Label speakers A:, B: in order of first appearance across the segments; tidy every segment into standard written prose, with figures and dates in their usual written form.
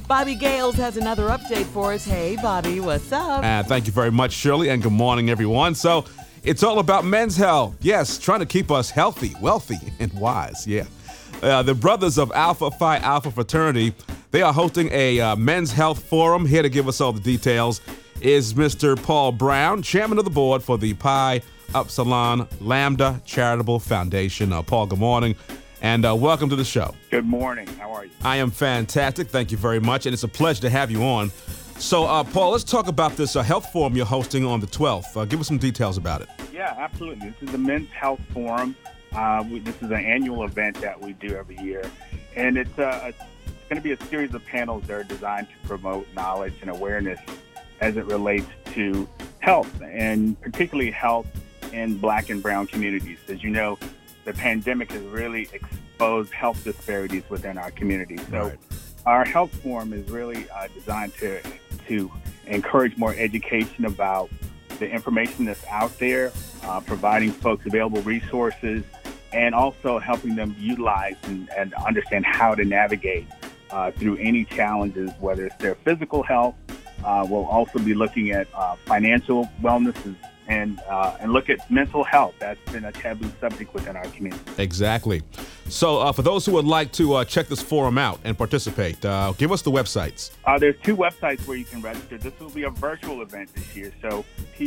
A: Bobby Gales has another update for us. Hey, Bobby, what's up?
B: Thank you very much, Shirley, and good morning, everyone. So it's all about men's health. Yes, trying to keep us healthy, wealthy, and wise. Yeah. The brothers of Alpha Phi Alpha Fraternity, they are hosting a men's health forum. Here to give us all the details is Mr. Paul Brown, chairman of the board for the Pi Upsilon Lambda Charitable Foundation. Paul, good morning, and welcome to the show.
C: Good morning. How are you?
B: I am fantastic. Thank you very much, and it's a pleasure to have you on. So, Paul, let's talk about this health forum you're hosting on the 12th. Give us some details about it.
C: Yeah, absolutely. This is the Men's Health Forum. This is an annual event that we do every year, and it's going to be a series of panels that are designed to promote knowledge and awareness as it relates to health, and particularly health in Black and brown communities. As you know, the pandemic has really exposed health disparities within our community. So our health forum is really designed to encourage more education about the information that's out there, providing folks available resources, and also helping them utilize and understand how to navigate through any challenges, whether it's their physical health. We'll also be looking at financial wellness and look at mental health. That's been a taboo subject within our community.
B: Exactly. So for those who would like to check this forum out and participate, give us the websites.
C: There's two websites where you can register. This will be a virtual event this year, so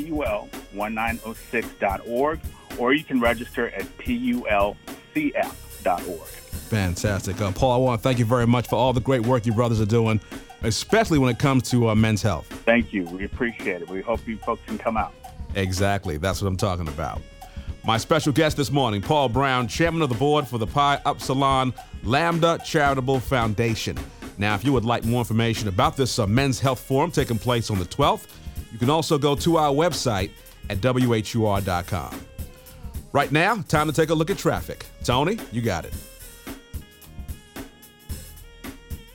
C: PUL1906.org, or you can register at PULCF.org.
B: Fantastic. Paul, I want to thank you very much for all the great work you brothers are doing, especially when it comes to men's health.
C: Thank you. We appreciate it. We hope you folks can come out.
B: Exactly. That's what I'm talking about. My special guest this morning, Paul Brown, chairman of the board for the Pi Upsilon Lambda Charitable Foundation. Now, if you would like more information about this men's health forum taking place on the 12th, you can also go to our website at WHUR.com. Right now, time to take a look at traffic. Tony, you got it.